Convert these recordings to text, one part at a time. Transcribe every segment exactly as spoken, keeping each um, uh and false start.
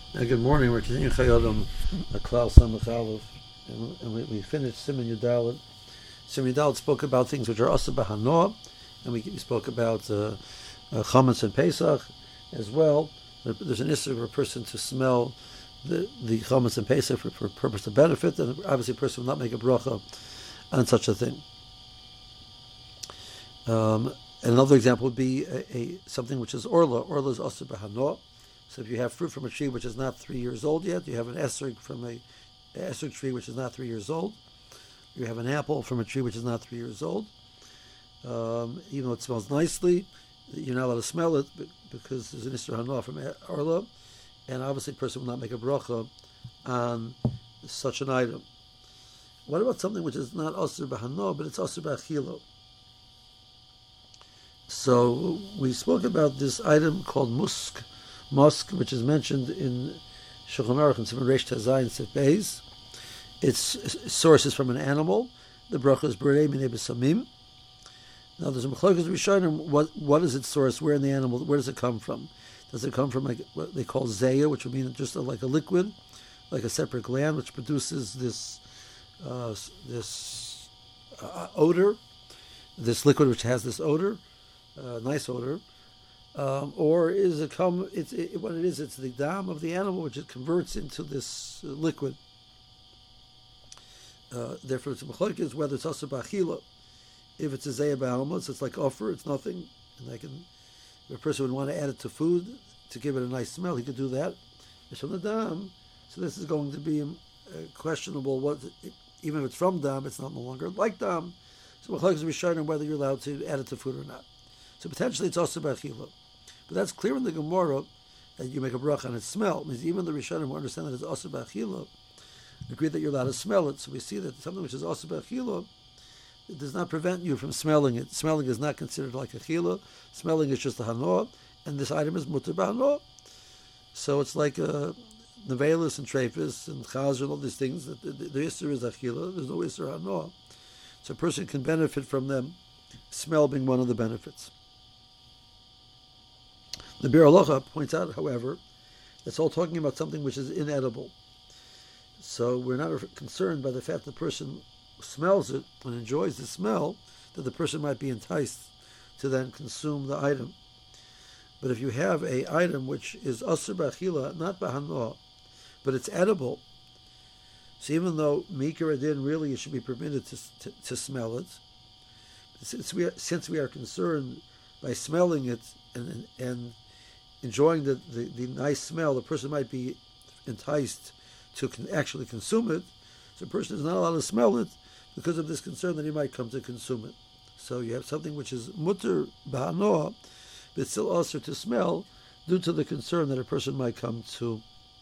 Uh, good morning. We're continuing Chayodam, Klal Samach Aleph, and, and we, we finished Siman Yudalit. Siman Yudalit spoke about things which are Asa B'Hanoah, and we, we spoke about uh, uh, Chametz and Pesach as well. There's an issue for a person to smell the, the Chametz and Pesach for, for purpose of benefit, and obviously a person will not make a bracha on such a thing. Um, and another example would be a, a something which is Orla. Orla is Asa B'Hanoah. So if you have fruit from a tree which is not three years old yet, you have an esrog from a, a esrog tree which is not three years old. You have an apple from a tree which is not three years old. Um, even though it smells nicely, you're not allowed to smell it because there's an Isser Hanoah from Orla, and obviously a person will not make a bracha on such an item. What about something which is not Asur B'Hanoah, but it's Asur B'Achilo? So we spoke about this item called musk, musk, which is mentioned in Shulchan Aruch and Siman Reish Tazayin Sif Beis. Its source is from an animal. The bracha is B'rei Minei B'Samim. Now there's a Machlokas Rishonim. What what is its source? Where in the animal? Where does it come from? Does it come from like what they call zeya, which would mean just a, like a liquid, like a separate gland, which produces this uh, this uh, odor, this liquid which has this odor, uh, nice odor. Um, or is it come? It's it, what it is. It's the dam of the animal which it converts into this uh, liquid. Uh, therefore, it's a machlokes whether it's also b'achila. If it's a zeya b'almos, it's like offer. It's nothing, and I can. If a person would want to add it to food to give it a nice smell, he could do that. It's from the dam, so this is going to be uh, questionable. What even if it's from dam, it's not no longer like dam. So machlokes is showing whether you're allowed to add it to food or not. So potentially it's also b'achila. But that's clear in the Gemara that you make a bracha on its smell. It means even the Rishonim who understand that it's also b'achila agree that you're allowed to smell it. So we see that something which is also b'achila, it does not prevent you from smelling it. Smelling is not considered like achila. Smelling is just a hanoah, and this item is mutar b'hanoah. So it's like uh, nevelis and trefis and chazer and all these things. That the, the, the isser is achila. There's no isser hanoah. So a person can benefit from them, smell being one of the benefits. The Bir Halacha points out, however, it's all talking about something which is inedible. So we're not concerned by the fact that the person smells it and enjoys the smell, that the person might be enticed to then consume the item. But if you have a item which is asur b'achila, not b'hanoah, but it's edible, so even though mikra adin really it should be permitted to, to, to smell it, since we are, since we are concerned by smelling it and and enjoying the, the, the nice smell, the person might be enticed to con- actually consume it. So a person is not allowed to smell it because of this concern that he might come to consume it. So you have something which is mutar b'hanoah, but it's still also to smell due to the concern that a person might come to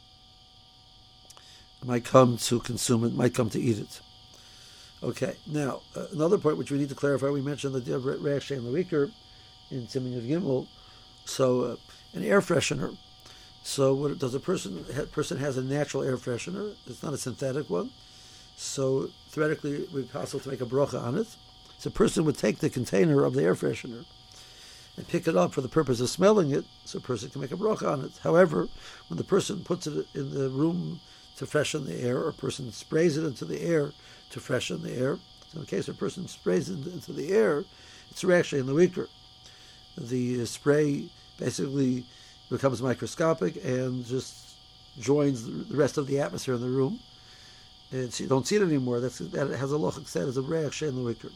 might come to consume it, might come to eat it. Okay, now uh, another point which we need to clarify, we mentioned the idea of re'ach and lewiker in Siman Yud Gimel. So uh, an air freshener. So what does a person a person has a natural air freshener? It's not a synthetic one. So theoretically, it would be possible to make a bracha on it. So a person would take the container of the air freshener and pick it up for the purpose of smelling it. So a person can make a bracha on it. However, when the person puts it in the room to freshen the air, or a person sprays it into the air to freshen the air. So in case a person sprays it into the air, it's actually in the weaker. The spray basically becomes microscopic and just joins the rest of the atmosphere in the room. And so you don't see it anymore. That's, that has a lochik said as a re'ach she'en lewiker.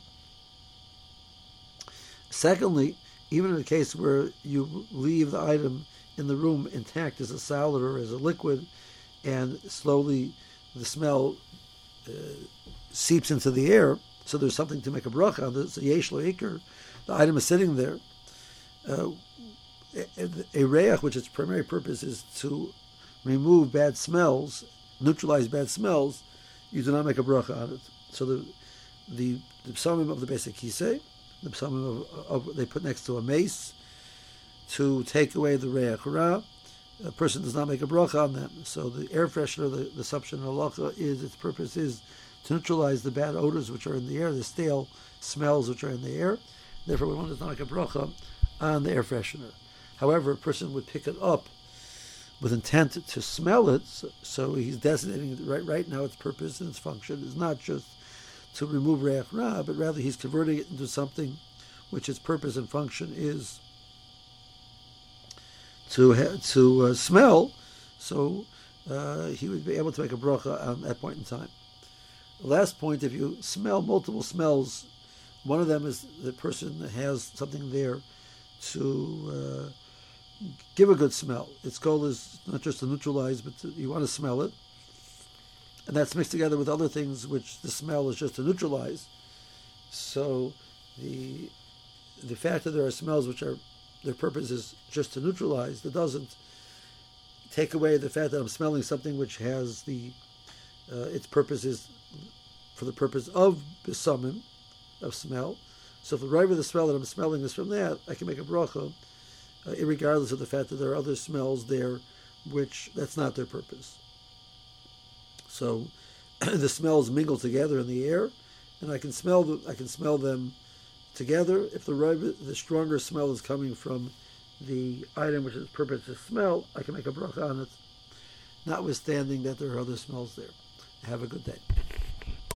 Secondly, even in a case where you leave the item in the room intact as a solid or as a liquid, and slowly the smell uh, seeps into the air, so there's something to make a bracha on. There's a yesh lewiker. The item is sitting there. Uh, a re'ach, which its primary purpose is to remove bad smells, neutralize bad smells, you do not make a bracha on it. So the the, the psalmim of the basic kisei, the psalmim of, of they put next to a mace to take away the re'ach ra. A person does not make a bracha on them. So the air freshener, the, the assumption of halacha is its purpose is to neutralize the bad odors which are in the air, the stale smells which are in the air. Therefore, one does not make a bracha on the air freshener. However, a person would pick it up with intent to smell it. So, so he's designating it right, right now its purpose and its function is not just to remove reach ra, but rather he's converting it into something which its purpose and function is to ha- to uh, smell. So uh, he would be able to make a bracha on that point in time. The last point, if you smell multiple smells, one of them is the person that has something there to uh, give a good smell. Its goal is not just to neutralize, but to, you want to smell it. And that's mixed together with other things which the smell is just to neutralize. So the the fact that there are smells which are their purpose is just to neutralize, that doesn't take away the fact that I'm smelling something which has the uh, its purpose is for the purpose of besamim, of smell. So if the right of the smell that I'm smelling is from that, I can make a bracha, uh, regardless of the fact that there are other smells there which that's not their purpose. So the smells mingle together in the air, and I can smell the, I can smell them together. If the right, the stronger smell is coming from the item which is purpose to smell, I can make a bracha on it, notwithstanding that there are other smells there. Have a good day.